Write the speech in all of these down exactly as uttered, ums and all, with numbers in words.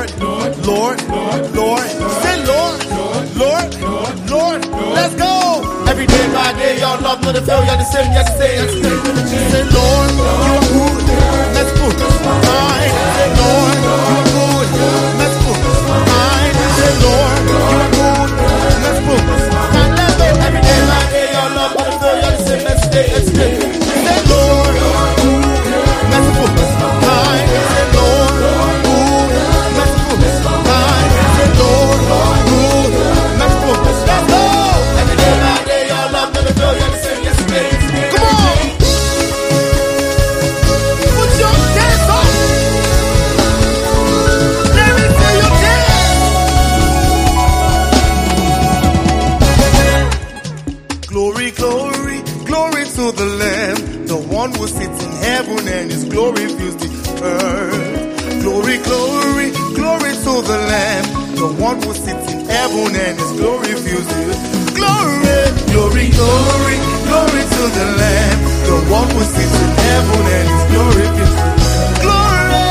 Lord, Lord, Lord. Say Lord, Lord, Lord. Let's go. Every day by day, y'all love me to feel you the same. Yes, say, yes, say. Say Lord, you are good. Let's put mine. Say Lord, you are good. Let's put mine. Say Lord, you are good. Let's put mine. Let's go. Every day by day, y'all love me to feel you the same. Let's stay, let's stay. Say Lord, let's put mine. Say Lord, let's put mine. Say Lord, let's put. Let's go. Every day by day, y'all love me to feel you the same. Let's stay. Come on. Put your dance on. Let me see you dance. Glory, glory, glory to the Lamb, the one who sits in heaven and his glory fills the earth. Glory, glory, glory to the Lamb, the one who sits in heaven and his glory fills the earth. Glory, glory, glory, glory to the Lamb, the one who sits in heaven and his glory fills the earth. Glory,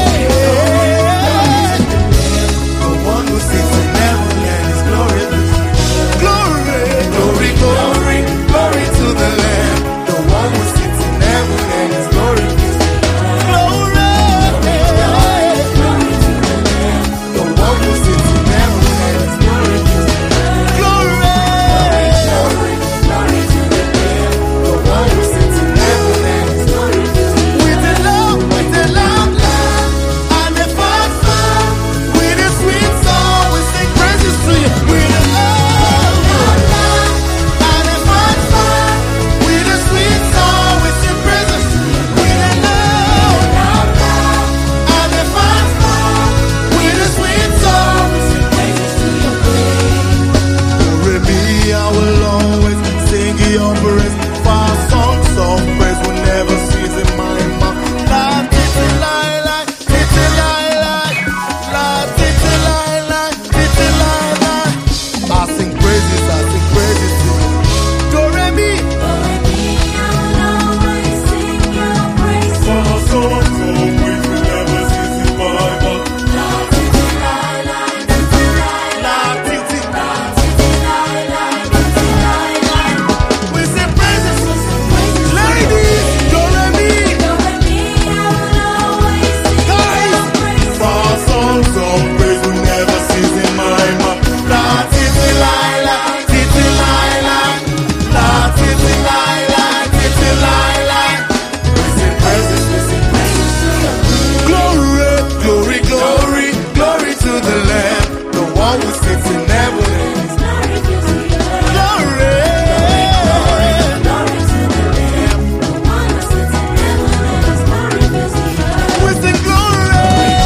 the one who sits in heaven and his glory fills the earth. Glory, glory, glory, glory to the Lamb, the one who sits in heaven and his glory fills the earth. Glory, the one who sits in heaven and his glory fills the earth. Glory, the one who sits in heaven and his glory fills the earth. With the love, with the love, love, and the fun, fun, with a sweet song, we sing praises to you. With the love, love, love, and the fun, fun, with a sweet song, we sing praises to you. With the love, love, love, and the fun, fun, with a sweet song, we sing praises to your name. For me, I will always sing your praise. For songs of praise will never cease in my mouth. La titi lai lai, titi lai lai, la titi lai lai, titi lai lai. I sing praises, I sing praises to you. Do re mi. For songs of praise will never cease in my mouth. La titi, we sing praises. Ladies, do re mi. Guys, for songs of praise will never cease in my mouth. La titi lai lai, titi lai lai, la titi lai lai, titi lai lai. We sing praises, we sing praises to you. Glory, glory, glory, glory to the Lamb, the one who sits in heaven. Glory, we sing glory.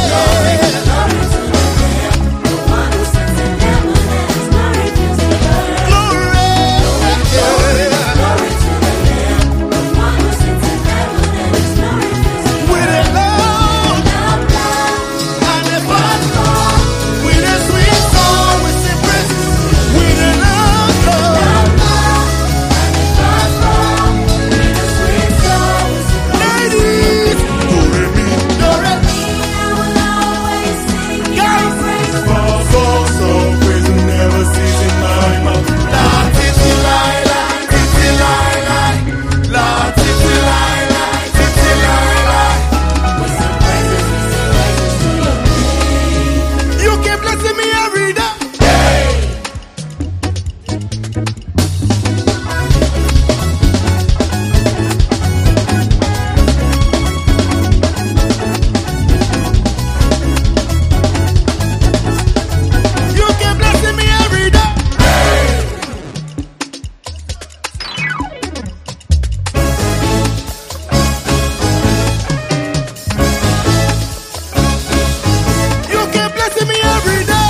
You keep blessing me every day. You keep blessing me every day. You keep blessing me every day.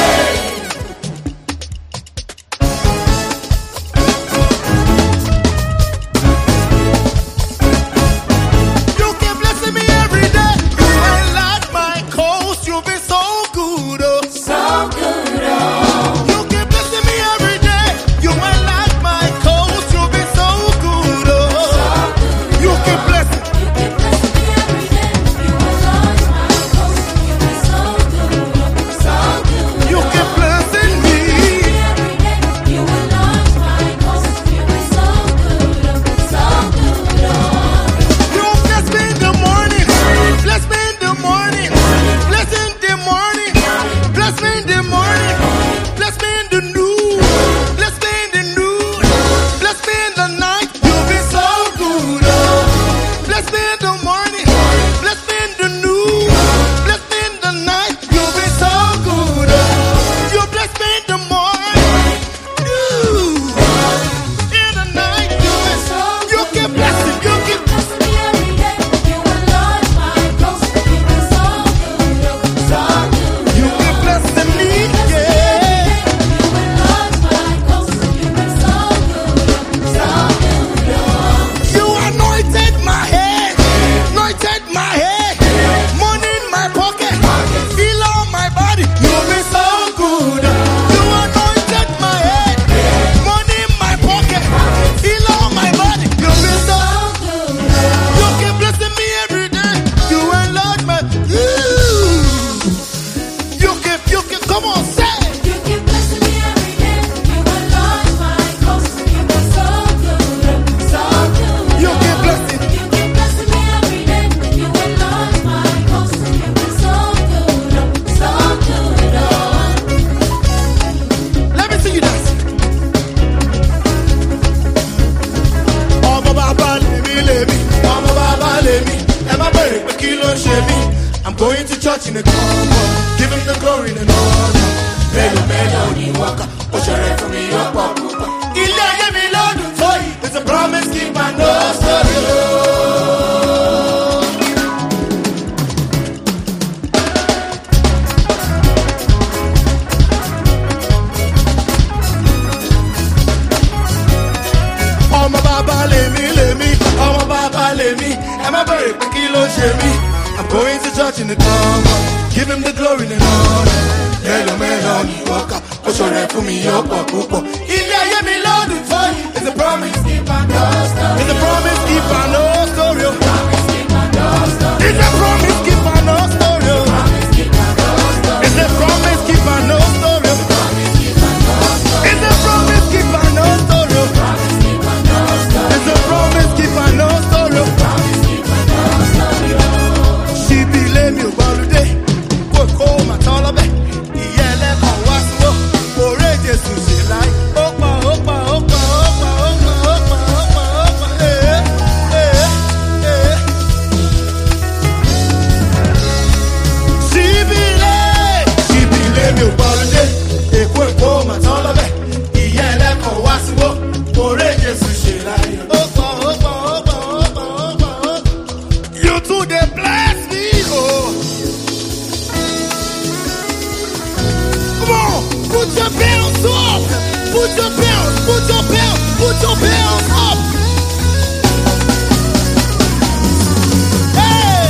You keep blessing me every day. You ain't like my coast. You've been so good, oh. So good, oh. You keep blessing me every day. You ain't like my coast. You've been so good, oh. You keep blessing. church in the comfort. Give him the glory and the honor. Melo, melo, ni waka. Oshare for me, up, up, up. Ile ye mi lodun toyi. It's a promise, keep my no story. Ọmọ bàbá lèmi lèmi, ọmọ bàbá lèmi. Ẹ má bẹ̀rẹ̀ pé kí ló ṣe mí. I'm going to church in the comfort. Give him the glory and the honor. Melo, melo, ni waka. Oshore for me, up, up, up. Ile ye mi lodun toyi. It's a promise, keep my no story. It's a promise, keep my no story. It's a promise, keep my no story. It's a promise, keep my no story. It's a promise, keep my no story. It's a promise, keep my no story. She be lame you holiday. Go home at all of it. Yeah, let her was no. For ages to see like. Opa, opa, opa, opa, opa, opa, opa, opa. Eh, eh, eh. She be lame. She be lame you holiday. Go home at all of it. Yeah, let her was no. For ages to see like. Opa, opa, opa, opa, opa, opa. You two they bless me, oh. Come on, put your bills up. Put your bills, put your bills, put your bills up. Hey.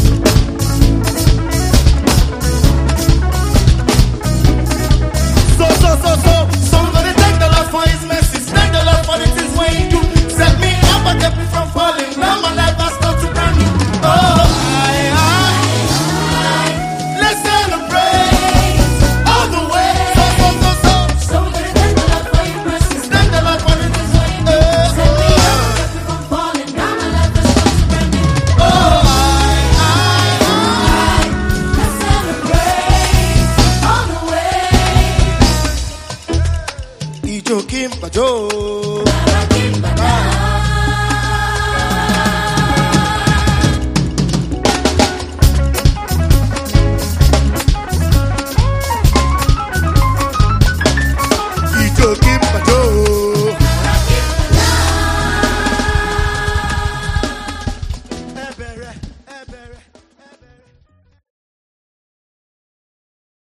So, so, so, so. Somebody thank the Lord for his mercy. Thank the Lord for the things when he do. Set me up and kept me from falling. Now my life has come to brand new. Oh, I, I, let's celebrate all the way. So, so, so, so. Somebody thank the Lord for your mercy. Thank the Lord for the things when he do. Set me up, kept me from falling. Now my life has come to brand new. Oh, I, I, Let's celebrate all the way. I. Ijo Kim Bajo.